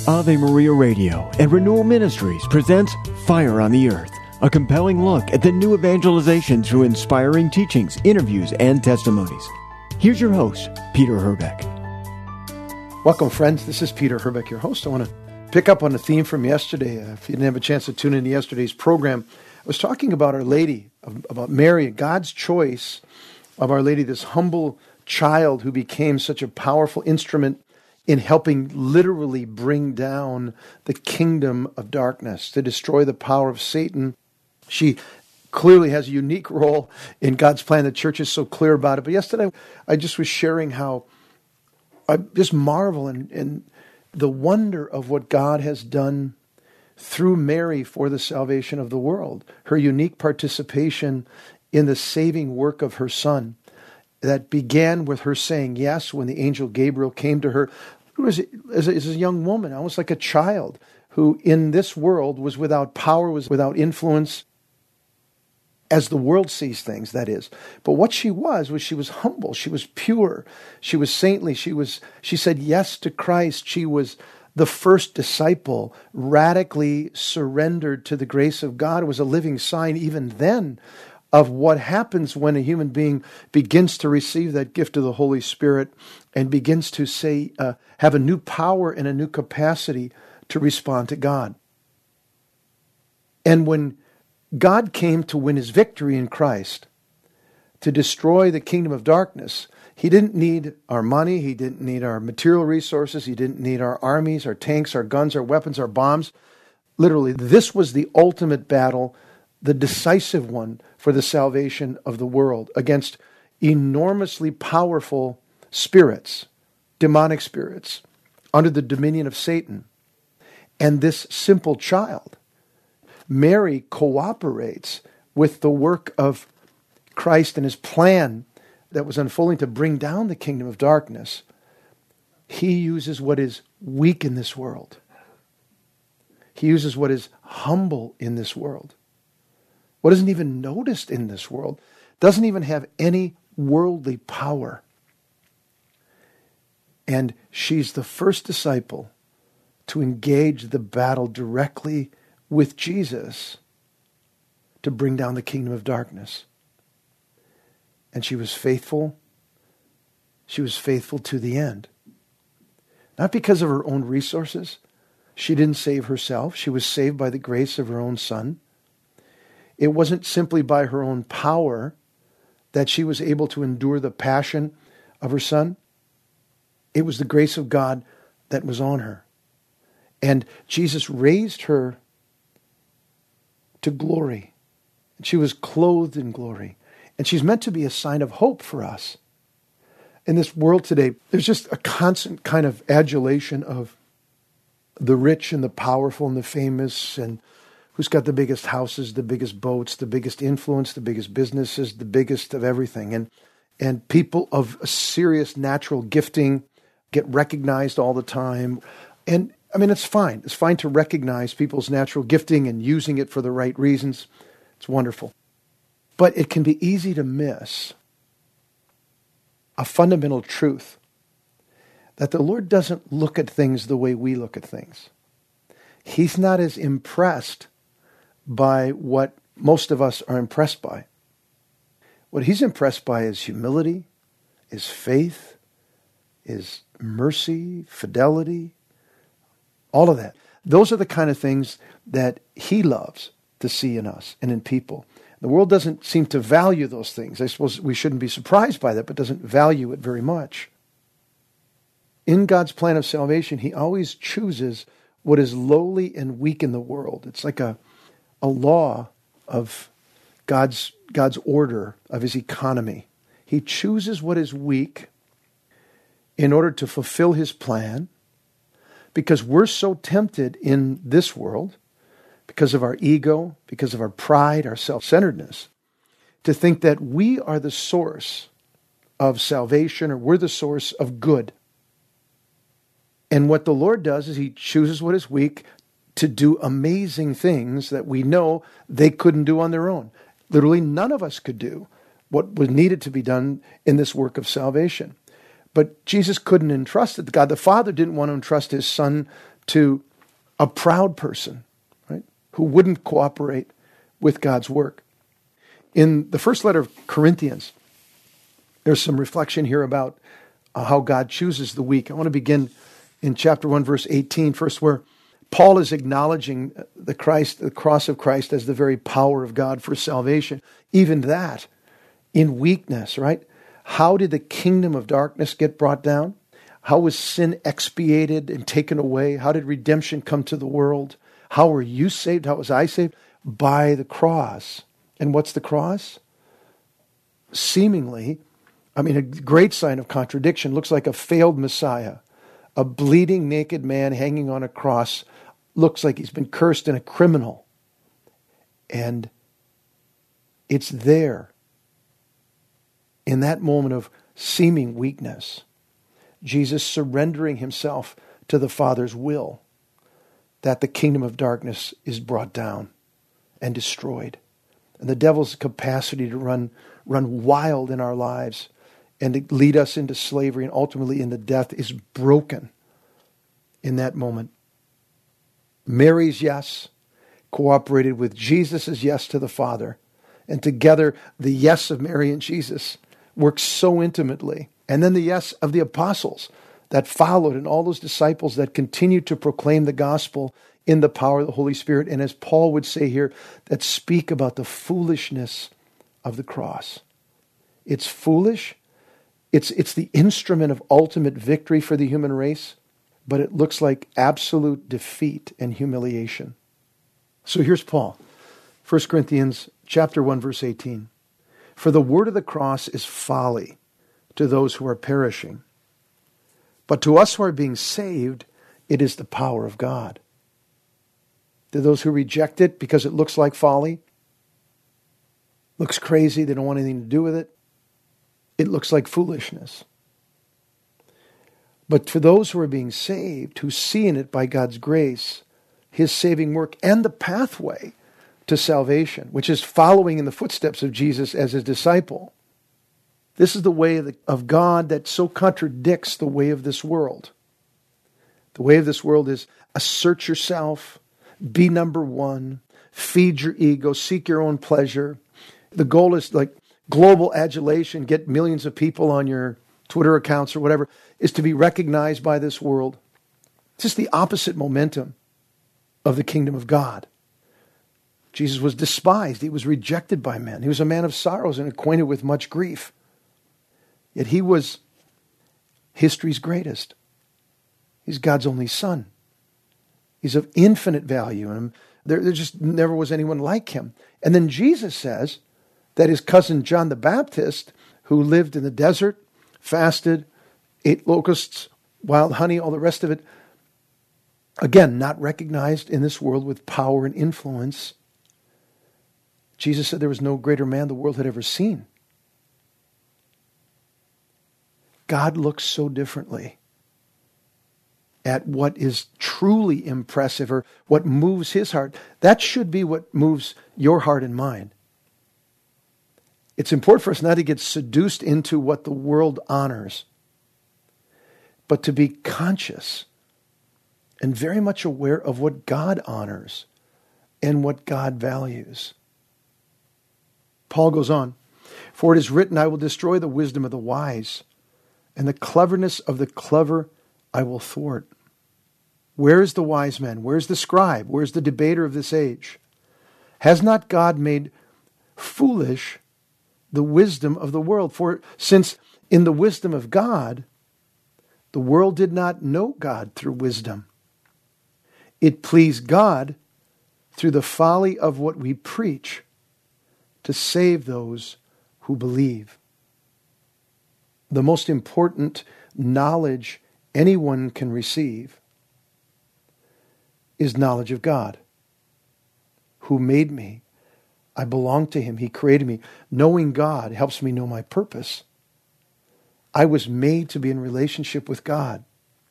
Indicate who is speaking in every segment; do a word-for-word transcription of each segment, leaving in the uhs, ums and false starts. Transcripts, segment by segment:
Speaker 1: Ave Maria Radio and Renewal Ministries presents Fire on the Earth, a compelling look at the new evangelization through inspiring teachings, interviews, and testimonies. Here's your host, Peter Herbeck.
Speaker 2: Welcome, friends. This is Peter Herbeck, your host. I want to pick up on a theme from yesterday. Uh, if you didn't have a chance to tune into yesterday's program, I was talking about Our Lady, about Mary, God's choice of Our Lady, this humble child who became such a powerful instrument in helping literally bring down the kingdom of darkness, to destroy the power of Satan. She clearly has a unique role in God's plan. The church is so clear about it. But yesterday, I just was sharing how I just marvel in, in the wonder of what God has done through Mary for the salvation of the world. Her unique participation in the saving work of her Son that began with her saying yes when the angel Gabriel came to her. Who was as a, as a young woman, almost like a child, who in this world was without power, was without influence, as the world sees things, that is. But what she was, was she was humble, she was pure, she was saintly, she was. She said yes to Christ, she was the first disciple, radically surrendered to the grace of God. It was a living sign even then of what happens when a human being begins to receive that gift of the Holy Spirit and begins to say, uh, have a new power and a new capacity to respond to God. And when God came to win his victory in Christ, to destroy the kingdom of darkness, he didn't need our money, he didn't need our material resources, he didn't need our armies, our tanks, our guns, our weapons, our bombs. Literally, this was the ultimate battle, the decisive one for the salvation of the world against enormously powerful spirits, demonic spirits, under the dominion of Satan. And this simple child, Mary, cooperates with the work of Christ and his plan that was unfolding to bring down the kingdom of darkness. He uses what is weak in this world. He uses what is humble in this world. What isn't even noticed in this world, doesn't even have any worldly power. And she's the first disciple to engage the battle directly with Jesus to bring down the kingdom of darkness. And she was faithful. She was faithful to the end. Not because of her own resources. She didn't save herself. She was saved by the grace of her own Son. It wasn't simply by her own power that she was able to endure the passion of her Son. It was the grace of God that was on her. And Jesus raised her to glory. And she was clothed in glory. And she's meant to be a sign of hope for us. In this world today, there's just a constant kind of adulation of the rich and the powerful and the famous, and who's got the biggest houses, the biggest boats, the biggest influence, the biggest businesses, the biggest of everything. And and people of a serious natural gifting get recognized all the time. And I mean, it's fine. It's fine to recognize people's natural gifting and using it for the right reasons. It's wonderful. But it can be easy to miss a fundamental truth that the Lord doesn't look at things the way we look at things. He's not as impressed by what most of us are impressed by. What he's impressed by is humility, is faith, is mercy, fidelity, all of that. Those are the kind of things that he loves to see in us and in people. The world doesn't seem to value those things. I suppose we shouldn't be surprised by that, but doesn't value it very much. In God's plan of salvation, he always chooses what is lowly and weak in the world. It's like a a law of God's God's order, of his economy. He chooses what is weak in order to fulfill his plan, because we're so tempted in this world, because of our ego, because of our pride, our self-centeredness, to think that we are the source of salvation, or we're the source of good. And what the Lord does is he chooses what is weak to do amazing things that we know they couldn't do on their own. Literally none of us could do what was needed to be done in this work of salvation. But Jesus couldn't entrust it. God the Father didn't want to entrust his Son to a proud person, right, who wouldn't cooperate with God's work. In the first letter of Corinthians, there's some reflection here about uh, how God chooses the weak. I want to begin in chapter one, verse eighteen, first, where Paul is acknowledging the Christ, the cross of Christ as the very power of God for salvation. Even that, in weakness, right? How did the kingdom of darkness get brought down? How was sin expiated and taken away? How did redemption come to the world? How were you saved? How was I saved? By the cross. And what's the cross? Seemingly, I mean, a great sign of contradiction. Looks like a failed Messiah. A bleeding naked man hanging on a cross looks like he's been cursed and a criminal. And it's there, in that moment of seeming weakness, Jesus surrendering himself to the Father's will, that the kingdom of darkness is brought down and destroyed. And the devil's capacity to run, run wild in our lives and to lead us into slavery and ultimately into death is broken in that moment. Mary's yes cooperated with Jesus' yes to the Father. And together, the yes of Mary and Jesus works so intimately. And then the yes of the apostles that followed and all those disciples that continued to proclaim the gospel in the power of the Holy Spirit. And as Paul would say here, that speak about the foolishness of the cross. It's foolish. It's, it's the instrument of ultimate victory for the human race, but it looks like absolute defeat and humiliation. So here's Paul, First Corinthians chapter one, verse eighteen. For the word of the cross is folly to those who are perishing, but to us who are being saved, it is the power of God. To those who reject it because it looks like folly, looks crazy, they don't want anything to do with it, it looks like foolishness. But for those who are being saved, who see in it by God's grace, his saving work and the pathway to salvation, which is following in the footsteps of Jesus as his disciple. This is the way of, the, of God that so contradicts the way of this world. The way of this world is assert yourself, be number one, feed your ego, seek your own pleasure. The goal is like global adulation, get millions of people on your Twitter accounts or whatever, is to be recognized by this world. It's just the opposite momentum of the kingdom of God. Jesus was despised. He was rejected by men. He was a man of sorrows and acquainted with much grief. Yet he was history's greatest. He's God's only son. He's of infinite value. And there, there just never was anyone like him. And then Jesus says that his cousin John the Baptist, who lived in the desert, fasted, ate locusts, wild honey, all the rest of it, again, not recognized in this world with power and influence. Jesus said there was no greater man the world had ever seen. God looks so differently at what is truly impressive or what moves his heart. That should be what moves your heart and mine. It's important for us not to get seduced into what the world honors, but to be conscious and very much aware of what God honors and what God values. Paul goes on, for it is written, I will destroy the wisdom of the wise, and the cleverness of the clever I will thwart. Where is the wise man? Where's the scribe? Where's the debater of this age? Has not God made foolish the wisdom of the world? For since in the wisdom of God, the world did not know God through wisdom, it pleased God through the folly of what we preach to save those who believe. The most important knowledge anyone can receive is knowledge of God, who made me. I belong to him. He created me. Knowing God helps me know my purpose. I was made to be in relationship with God.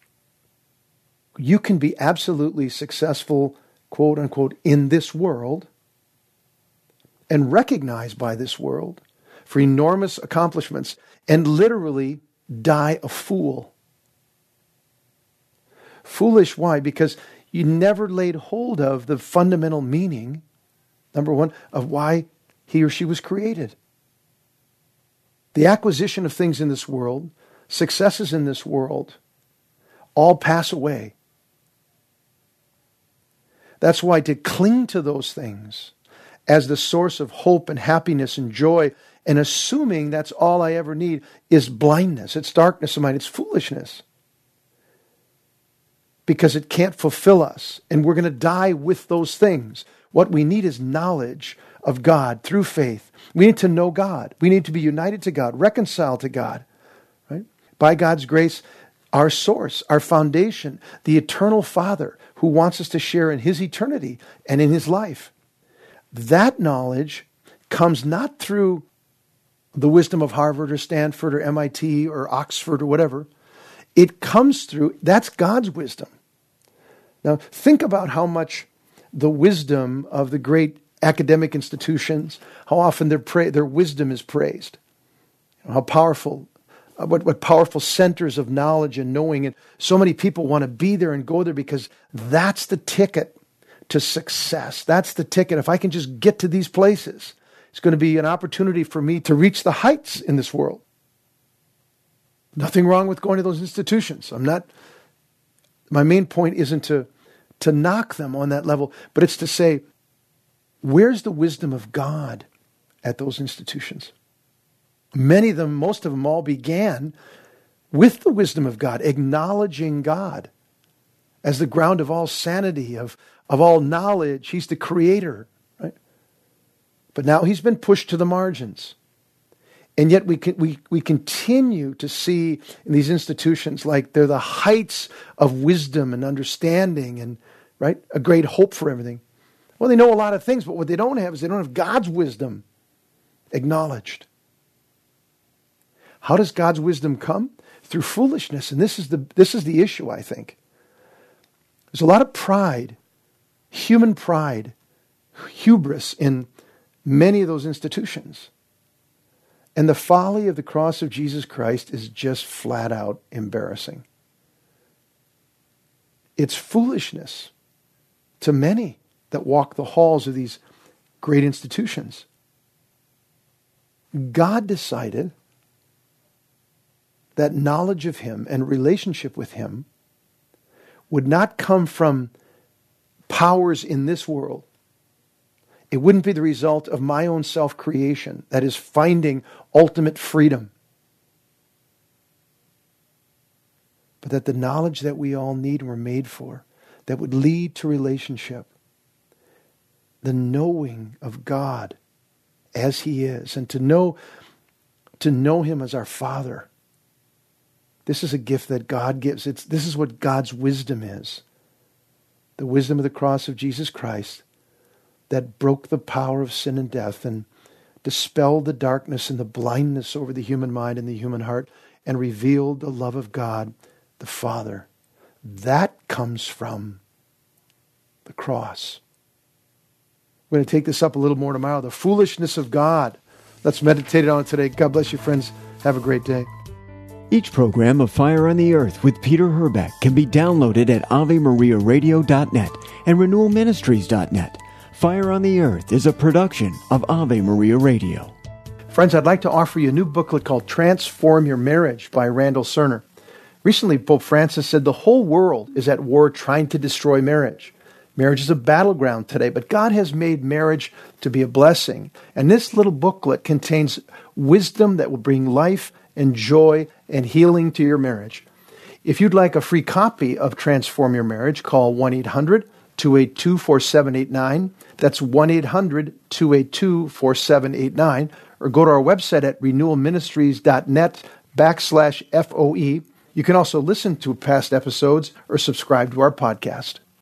Speaker 2: You can be absolutely successful, quote unquote, in this world and recognized by this world for enormous accomplishments and literally die a fool. Foolish, why? Because you never laid hold of the fundamental meaning, number one, of why he or she was created. The acquisition of things in this world, successes in this world, all pass away. That's why to cling to those things as the source of hope and happiness and joy, and assuming that's all I ever need, is blindness. It's darkness of mind. It's foolishness. Because it can't fulfill us. And we're going to die with those things. What we need is knowledge of God through faith. We need to know God. We need to be united to God, reconciled to God. Right? By God's grace, our source, our foundation, the eternal Father who wants us to share in His eternity and in His life. That knowledge comes not through the wisdom of Harvard or Stanford or M I T or Oxford or whatever. It comes through, that's God's wisdom. Now, think about how much the wisdom of the great academic institutions, how often their pra- their wisdom is praised. How powerful, what, what powerful centers of knowledge and knowing. And so many people want to be there and go there because that's the ticket to success. That's the ticket. If I can just get to these places, it's going to be an opportunity for me to reach the heights in this world. Nothing wrong with going to those institutions. I'm not, my main point isn't to, to knock them on that level, but it's to say, where's the wisdom of God at those institutions? Many of them, most of them all began with the wisdom of God, acknowledging God as the ground of all sanity, of, of all knowledge. He's the creator, right? But now he's been pushed to the margins. And yet we can, we, we continue to see in these institutions like they're the heights of wisdom and understanding and, right, a great hope for everything. Well, they know a lot of things, but what they don't have is they don't have God's wisdom acknowledged. How does God's wisdom come? Through foolishness. And this is the this is the issue, I think. There's a lot of pride, human pride, hubris in many of those institutions. And the folly of the cross of Jesus Christ is just flat out embarrassing. It's foolishness to many that walk the halls of these great institutions. God decided that knowledge of Him and relationship with Him would not come from powers in this world. It wouldn't be the result of my own self-creation, that is, finding ultimate freedom. But that the knowledge that we all need and were made for, that would lead to relationship, the knowing of God as He is, and to know, to know Him as our Father. This is a gift that God gives. It's, this is what God's wisdom is. The wisdom of the cross of Jesus Christ that broke the power of sin and death and dispelled the darkness and the blindness over the human mind and the human heart and revealed the love of God, the Father. That comes from the cross. We're going to take this up a little more tomorrow. The foolishness of God. Let's meditate on it today. God bless you, friends. Have a great day.
Speaker 1: Each program of Fire on the Earth with Peter Herbeck can be downloaded at ave maria radio dot net and renewal ministries dot net. Fire on the Earth is a production of Ave Maria Radio.
Speaker 2: Friends, I'd like to offer you a new booklet called Transform Your Marriage by Randall Cerner. Recently, Pope Francis said the whole world is at war trying to destroy marriage. Marriage is a battleground today, but God has made marriage to be a blessing. And this little booklet contains wisdom that will bring life and joy and healing to your marriage. If you'd like a free copy of Transform Your Marriage, call one eight hundred two eight two four seven eight nine. That's one eight hundred two eight two four seven eight nine. Or go to our website at renewal ministries dot net backslash F O E. You can also listen to past episodes or subscribe to our podcast.